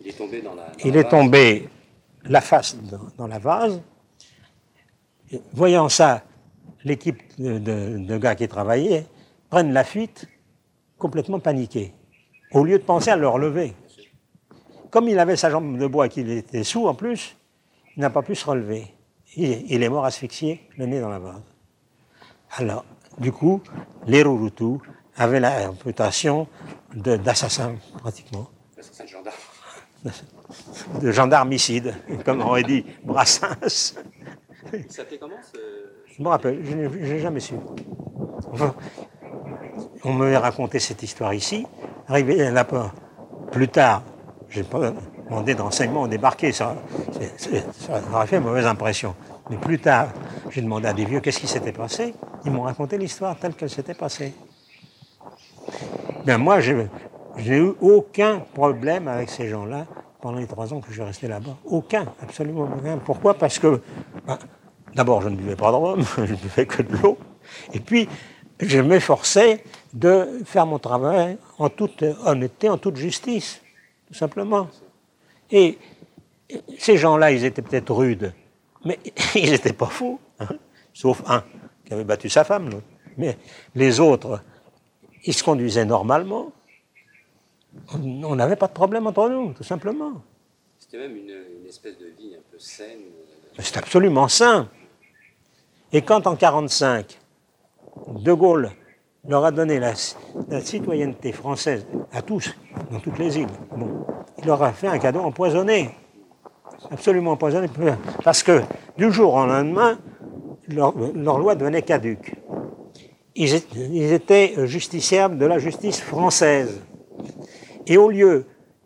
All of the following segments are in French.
est tombé dans il est tombé la face dans la vase. Voyant ça, l'équipe de gars qui travaillaient prennent la fuite, complètement paniqués, au lieu de penser à le relever. Comme il avait sa jambe de bois et qu'il était sous en plus, il n'a pas pu se relever. Il est mort asphyxié, le nez dans la vase. Alors, du coup, les Rurutu avaient la réputation d'assassins, pratiquement. L'assassin de gendarme. De gendarmicide, comme aurait dit Brassens. Il s'appelait comment Je me rappelle, je n'ai jamais su. Enfin, on m'avait raconté cette histoire ici. Arrivé là-bas, plus tard, j'ai pas demandé de renseignements, on débarquait, ça aurait fait mauvaise impression. Mais plus tard, j'ai demandé à des vieux qu'est-ce qui s'était passé. Ils m'ont raconté l'histoire telle qu'elle s'était passée. Ben moi, j'ai eu aucun problème avec ces gens-là pendant les 3 ans que je suis resté là-bas. Aucun, absolument aucun. Pourquoi ? Parce que, d'abord, je ne buvais pas de rhum, je ne buvais que de l'eau. Et puis, je m'efforçais de faire mon travail en toute honnêteté, en toute justice, tout simplement. Et ces gens-là, ils étaient peut-être rudes, mais ils n'étaient pas fous, hein, sauf un qui avait battu sa femme. L'autre. Mais les autres, ils se conduisaient normalement. On n'avait pas de problème entre nous, tout simplement. C'était même une espèce de vie un peu saine. C'est absolument sain. Et quand en 1945, De Gaulle leur a donné la citoyenneté française à tous, dans toutes les îles, bon, il leur a fait un cadeau empoisonné. Absolument empoisonné. Parce que du jour au lendemain, leur loi devenait caduque. Ils étaient justiciables de la justice française. Et au lieu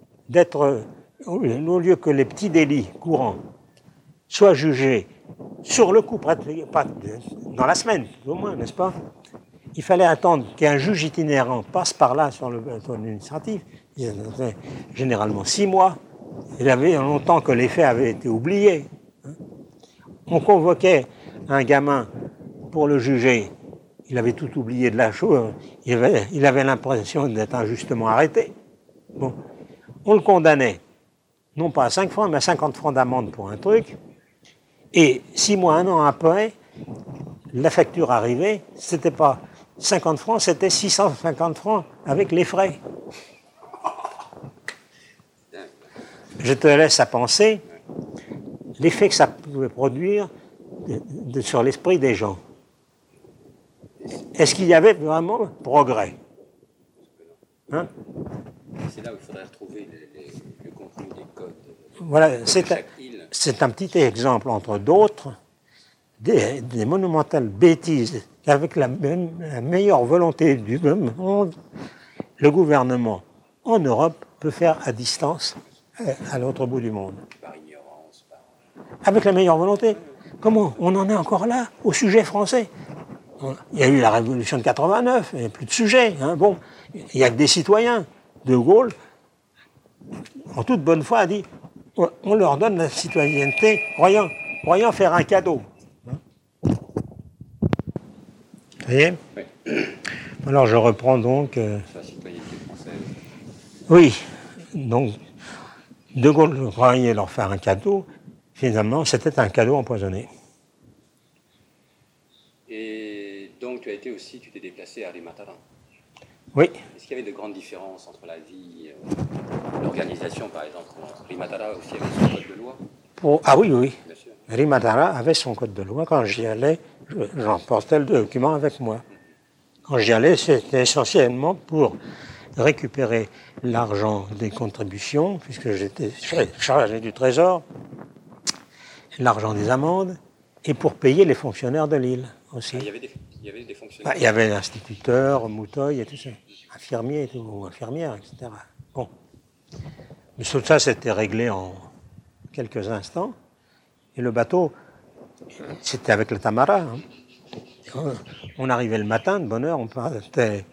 que les petits délits courants soient jugés sur le coup, pas dans la semaine, au moins, n'est-ce pas ? Il fallait attendre qu'un juge itinérant passe par là sur le plateau administratif. Il avait généralement 6 mois. Il y avait longtemps que les faits avaient été oubliés. On convoquait un gamin pour le juger. Il avait tout oublié de la chose. Il avait l'impression d'être injustement arrêté. Bon. On le condamnait, non pas à 5 francs, mais à 50 francs d'amende pour un truc. Et 6 mois, 1 an après, la facture arrivait, c'était pas 50 francs, c'était 650 francs avec les frais. Je te laisse à penser l'effet que ça pouvait produire sur l'esprit des gens. Est-ce qu'il y avait vraiment progrès ? Hein ? C'est là où il faudrait retrouver le contenu des codes. Voilà, c'est un petit exemple entre d'autres, des monumentales bêtises qu'avec la meilleure volonté du monde, le gouvernement en Europe peut faire à distance à l'autre bout du monde. Par ignorance, Avec la meilleure volonté. Comment on en est encore là, au sujet français ? Il y a eu la révolution de 89, il n'y a plus de sujet. Hein, bon, il n'y a que des citoyens. De Gaulle, en toute bonne foi, a dit on leur donne la citoyenneté, croyant faire un cadeau. Vous voyez ? Oui. Alors je reprends donc. Sur la citoyenneté française. Oui, donc De Gaulle croyait leur faire un cadeau. Finalement, c'était un cadeau empoisonné. Et donc tu t'es déplacé à Rimatara. Oui. Est-ce qu'il y avait de grandes différences entre la vie, l'organisation par exemple ? Rimatara aussi avait son code de loi ? Ah oui, oui. Bien sûr. Rimatara avait son code de loi. Quand j'y allais, j'emportais le document avec moi. Quand j'y allais, c'était essentiellement pour récupérer l'argent des contributions, puisque j'étais chargé du trésor, l'argent des amendes, et pour payer les fonctionnaires de l'île aussi. Ah, il y avait des fonctionnaires. Il y avait l'instituteur, Mouteuil et tout ça, infirmier et tout, ou infirmière, etc. Bon. Mais tout ça, c'était réglé en quelques instants. Et le bateau, c'était avec le Tamara. Hein. On arrivait le matin, de bonne heure, on partait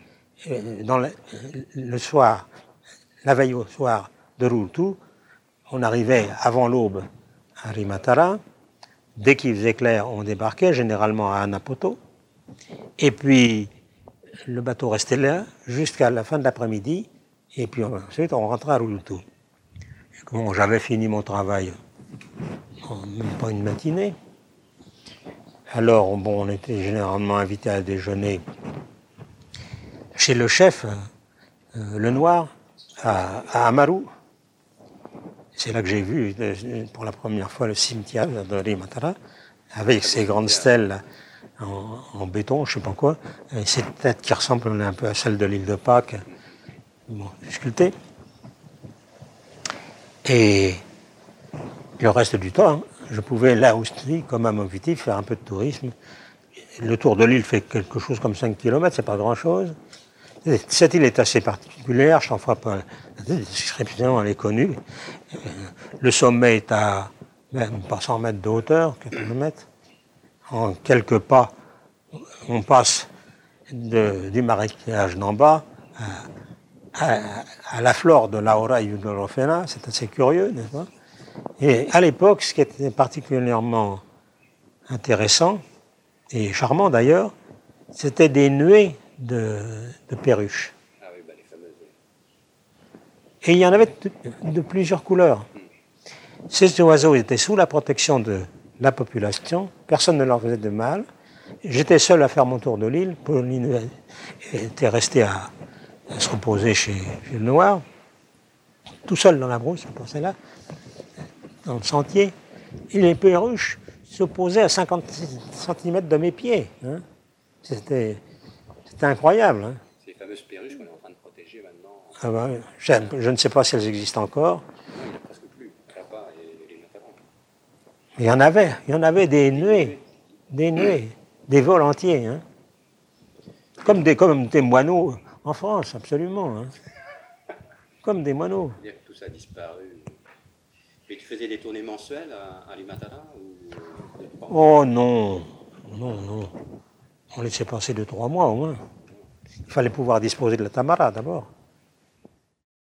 le soir, la veille au soir de Rurutu, on arrivait avant l'aube à Rimatara. Dès qu'il faisait clair, on débarquait, généralement à Anapoto. Et puis, le bateau restait là jusqu'à la fin de l'après-midi. Et puis ensuite, on rentrait à Rurutu. Bon, j'avais fini mon travail en même pas une matinée. Alors, bon, on était généralement invités à déjeuner chez le chef, le Noir, à Amaru. C'est là que j'ai vu pour la première fois le cimetière de Rimatara, avec ses grandes stèles en béton, je ne sais pas quoi, et ces têtes qui ressemblent un peu à celles de l'île de Pâques, bon, sculptées. Et le reste du temps, je pouvais là aussi, comme à Moviti, faire un peu de tourisme. Le tour de l'île fait quelque chose comme 5 km, c'est pas grand-chose. Cette île est assez particulière, je n'en ferai pas la description, elle est connue. Le sommet est à même pas 100 mètres de hauteur, 80 mètres. En quelques pas, on passe du marécage d'en bas à la flore de Laura Iudorofena, c'est assez curieux, n'est-ce pas? Et à l'époque, ce qui était particulièrement intéressant, et charmant d'ailleurs, c'était des nuées de perruches. Ah oui, bah les fameuses. Et il y en avait de plusieurs couleurs. Ces oiseaux étaient sous la protection de la population, personne ne leur faisait de mal. J'étais seul à faire mon tour de l'île, Pauline était restée à se reposer chez le Noir, tout seul dans la brousse, je pensais là, dans le sentier, et les perruches se posaient à 50 cm de mes pieds. Hein. C'était incroyable. Hein. Ces fameuses perruches qu'on est en train de protéger maintenant. Ah ben, je ne sais pas si elles existent encore. Non, il n'y en a presque plus. Là-bas et les Matterhorn. Il y en avait des nuées, des vols entiers. Hein. Comme des moineaux en France, absolument. Hein. Comme des moineaux. Dire que tout ça a disparu. Mais tu faisais des tournées mensuelles à Limatara ou Oh non, non. On laissait passer 2-3 mois au moins. Il fallait pouvoir disposer de la tamara d'abord.